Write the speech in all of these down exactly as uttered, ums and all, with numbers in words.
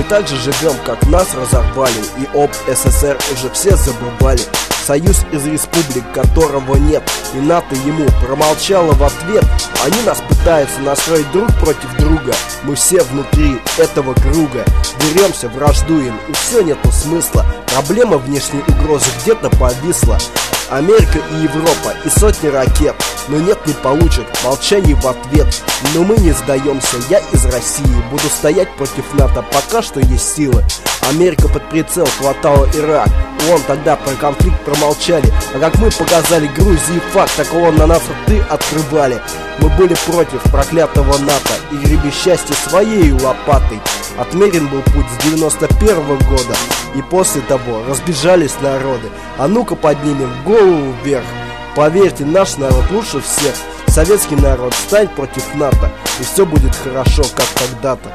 так же живем, как нас разорвали, и об СССР уже все забывали. Союз из республик, которого нет, и НАТО ему промолчало в ответ. Они нас пытаются настроить друг против друга. Мы все внутри этого круга. Деремся, враждуем, и все нету смысла. Проблема внешней угрозы где-то повисла. Америка и Европа, и сотни ракет. Но нет, не получат, молчание в ответ. Но мы не сдаемся, я из России. Буду стоять против НАТО, пока что есть силы. Америка под прицел хватала Ирак. ООН тогда про конфликт промолчали. А как мы показали Грузии факт, так ООН на нас рты открывали. Мы были против проклятого НАТО и греби счастье своей лопатой. Отмерен был путь с девяносто первого года, и после того разбежались народы. А ну-ка поднимем голову вверх. Поверьте, наш народ лучше всех. Советский народ, стань против НАТО, и все будет хорошо, как когда-то.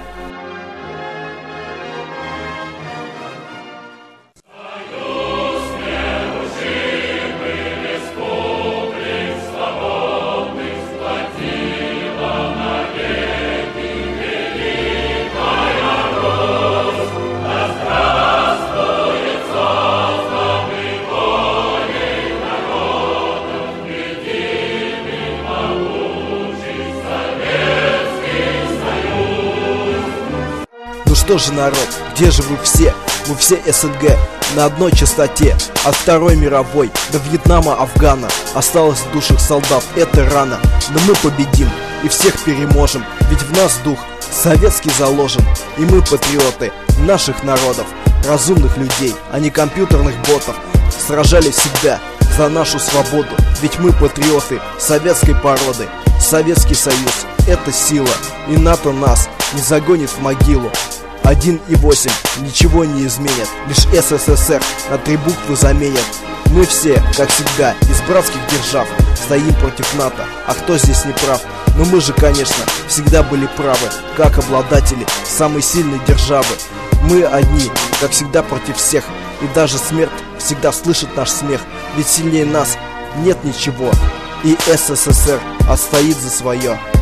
Ну что же, народ, где же вы все? Мы все СНГ на одной частоте. От Второй мировой до Вьетнама, Афгана осталось в душах солдат, это рано. Но мы победим и всех переможем, ведь в нас дух советский заложен. И мы патриоты наших народов, разумных людей, а не компьютерных ботов. Сражались всегда за нашу свободу, ведь мы патриоты советской породы. Советский Союз — это сила, и НАТО нас не загонит в могилу. Один и восемь ничего не изменят, лишь СССР на три буквы заменят. Мы все, как всегда, из братских держав стоим против НАТО. А кто здесь не прав? Но мы же, конечно, всегда были правы, как обладатели самой сильной державы. Мы одни, как всегда, против всех, и даже смерть всегда слышит наш смех. Ведь сильнее нас нет ничего, и СССР отстоит за свое.